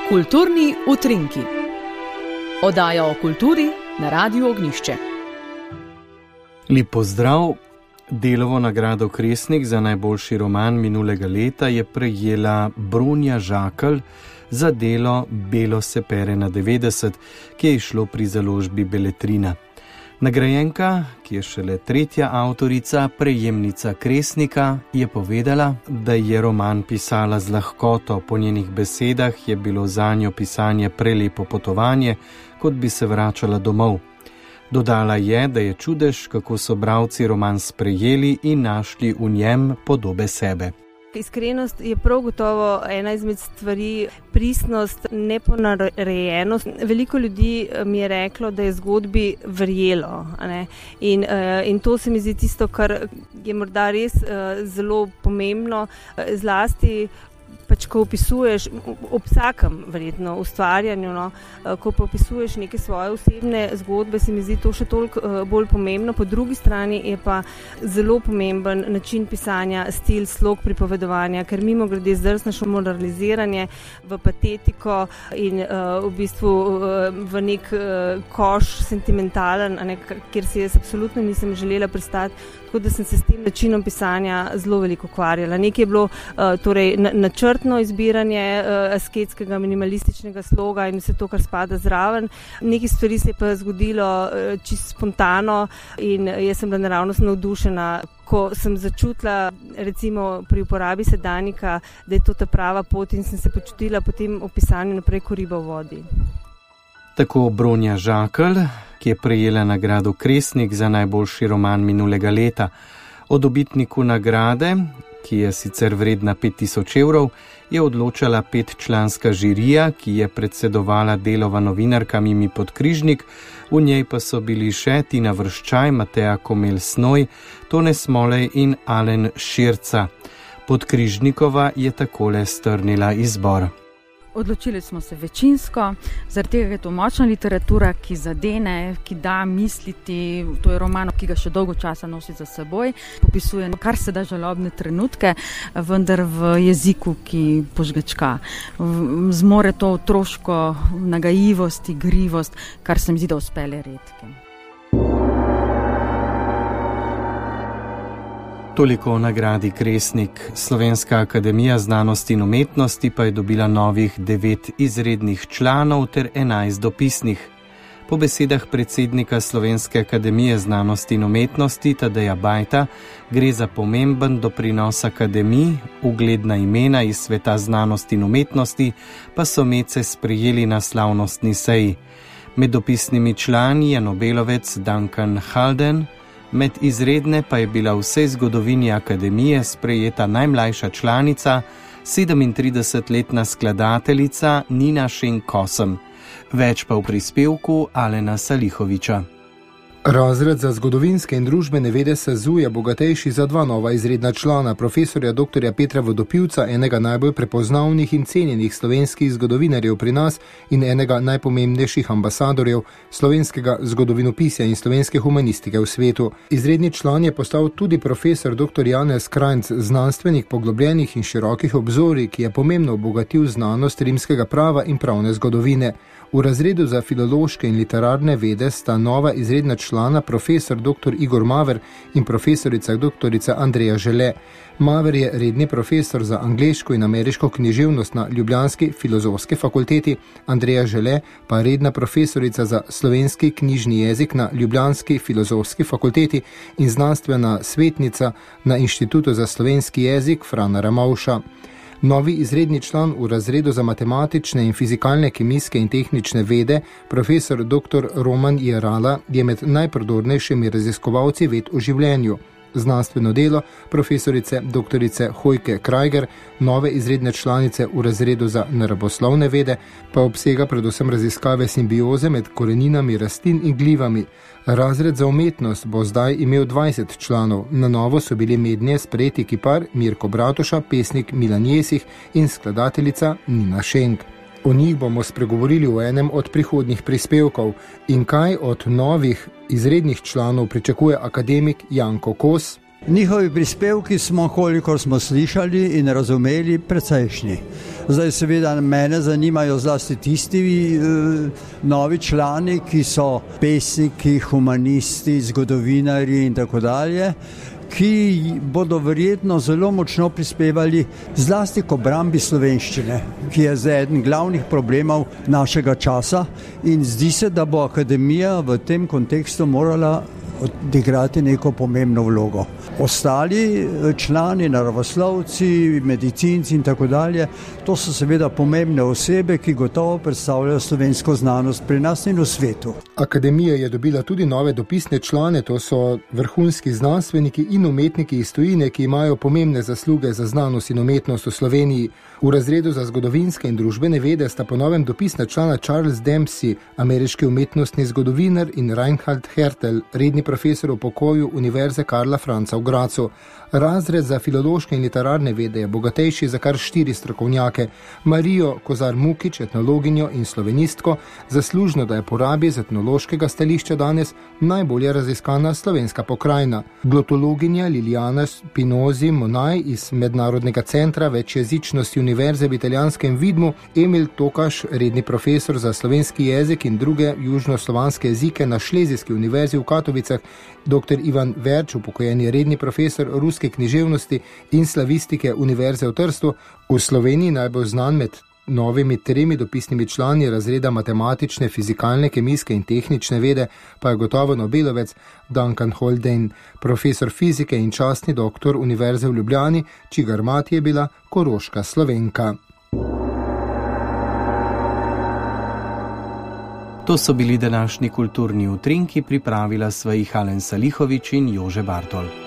Kulturni utrinki. Oddaja o kulturi na Radiu Ognjišče. Lep pozdrav. Delovo nagrado Kresnik za najboljši roman minulega leta je prejela Bronja Žakelj za delo Belo se pere na 90, ki je izšlo pri založbi Beletrina. Nagrajenka, ki je šele tretja avtorica, prejemnica Kresnika, je povedala, da je roman pisala z lahkoto. Po njenih besedah je bilo zanjo pisanje prelepo potovanje, kot bi se vračala domov. Dodala je, da je čudež, kako so bralci roman sprejeli in našli v njem podobe sebe. Iskrenost je prav gotovo ena izmed stvari, pristnost, neponarejenost. Veliko ljudi mi je reklo, da je zgodbi verjelo. In to se mi zdi tisto, kar je morda res zelo pomembno, zlasti ko opisuješ ob vsakem verjetno ustvarjanju, ko pa opisuješ neke svoje osebne zgodbe, se mi zdi to še toliko bolj pomembno. Po drugi strani je pa zelo pomemben način pisanja, stil, slog pripovedovanja, ker mimogrede zdrsneš v moraliziranje, v patetiko in v bistvu v nek koš sentimentalen, kjer se jaz absolutno nisem želela pristati, tako da sem se s tem načinom pisanja zelo veliko ukvarjala. Nekaj je bilo torej načrtno izbiranje asketskega minimalističnega sloga in vse to, kar spada zraven. Nekaj stvari se je pa zgodilo čisto spontano in jaz sem bila naravnost navdušena, ko sem začutila recimo pri uporabi sedanjika, da je to ta prava pot in sem se počutila potem v pisanju naprej kot riba v vodi. Tako Bronja Žakelj, ki je prejela nagrado Kresnik za najboljši roman minulega leta. O dobitniku nagrade, ki je sicer vredna 5000 evrov, je odločala 5-članska žirija, ki je predsedovala Delova novinarka Mimi Podkrižnik, v njej pa so bili še Tina Vrščaj, Mateja Komel-Snoj, Tone Smolej in Alen Širca. Podkrižnikova je takole strnila izbor. Odločili smo se večinsko, zaradi tega je to močna literatura, ki zadene, ki da misliti. To je roman, ki ga še dolgo časa nosi za seboj. Popisuje kar se da žalobne trenutke, vendar v jeziku, ki požgečka. Zmore to otroško nagajivost, igrivost, kar se mi zdi, da uspele redkim. Toliko o nagradi Kresnik. Slovenska akademija znanosti in umetnosti pa je dobila novih 9 izrednih članov ter 11 dopisnih. Po besedah predsednika Slovenske akademije znanosti in umetnosti Tadeja Bajta gre za pomemben doprinos akademiji, ugledna imena iz sveta znanosti in umetnosti pa so medse sprejeli na slavnostni seji. Med dopisnimi člani je Nobelovec Duncan Haldane, med izredne pa je bila v vsej zgodovini akademije sprejeta najmlajša članica, 37-letna skladateljica Nina Šenk Kosem. Več pa v prispevku Alena Salihoviča. Razred za zgodovinske in družbene vede SAZU je bogatejši za 2 nova izredna člana, profesorja dr. Petra Vodopivca, enega najbolj prepoznavnih in cenjenih slovenskih zgodovinarjev pri nas in enega najpomembnejših ambasadorjev slovenskega zgodovinopisja in slovenske humanistike v svetu. Izredni član je postal tudi profesor dr. Janez Krajnc, znanstvenik poglobljenih in širokih obzorij, ki je pomembno obogatil znanost rimskega prava in pravne zgodovine. V razredu za filološke in literarne vede sta nova izredna člana profesor dr. Igor Maver in profesorica dr. Andreja Žele. Maver je redni profesor za angleško in ameriško književnost na ljubljanski filozofski fakulteti, Andreja Žele pa redna profesorica za slovenski knjižni jezik na ljubljanski filozofski fakulteti in znanstvena svetnica na Inštitutu za slovenski jezik Frana Ramovša. Novi izredni član v razredu za matematične in fizikalne, kemijske in tehnične vede, profesor dr. Roman Jerala, je med najprodornejšimi raziskovalci ved o življenju. Znanstveno delo profesorice dr. Hojke Krajger, nove izredne članice v razredu za naravoslovne vede, pa obsega predvsem raziskave simbioze med koreninami rastlin in glivami. Razred za umetnost bo zdaj imel 20 članov. Na novo so bili mednje sprejeti kipar Mirko Bratuša, pesnik Milan Jesih in skladateljica Nina Šenk. O njih bomo spregovorili v enem od prihodnjih prispevkov. In kaj od novih izrednih članov pričakuje akademik Janko Kos? Njihovi prispevki smo, kolikor smo slišali in razumeli, precejšnji. Zdaj seveda mene zanimajo zlasti tisti novi člani, ki so pesniki, humanisti, zgodovinarji in tako dalje, ki bodo verjetno zelo močno prispevali zlasti k obrambi slovenščine, ki je zdaj eden glavnih problemov našega časa in zdi se, da bo akademija v tem kontekstu morala odigrati neko pomembno vlogo. Ostali člani, naravoslovci, medicinci in tako dalje, to so seveda pomembne osebe, ki gotovo predstavljajo slovensko znanost pri nas in v svetu. Akademija je dobila tudi nove dopisne člane, to so vrhunski znanstveniki in umetniki iz tujine, ki imajo pomembne zasluge za znanost in umetnost v Sloveniji. V razredu za zgodovinske in družbene vede sta po novem dopisna člana Charles Dempsey, ameriški umetnostni zgodovinar, in Reinhard Hertel, redni profesor v pokoju Univerze Karla Franca v Gracu. Razred za filološke in literarne vede je bogatejši za kar 4 strokovnjake. Marijo Kozar-Mukič, etnologinjo in slovenistko, zaslužno, da je po rabi z etnološkega stališča danes najbolje raziskana slovenska pokrajina. Glotologinja Lilijana Spinozi-Monaj iz Mednarodnega centra večjezičnosti Univerze v italijanskem Vidmu, Emil Tokaš, redni profesor za slovenski jezik in druge južnoslovanske jezike na Šlezijski univerzi v Katovicah, dr. Ivan Verč, upokojeni redni profesor ruske književnosti in slavistike Univerze v Trstu. V Sloveniji najbolj znan med novimi 3 dopisnimi člani razreda matematične, fizikalne, kemijske in tehnične vede pa je gotovo Nobelovec Duncan Haldane, profesor fizike in častni doktor Univerze v Ljubljani, čigar mati je bila koroška Slovenka. To so bili današnji kulturni utrinki, pripravila sva jih Alen Salihović in Jože Bartol.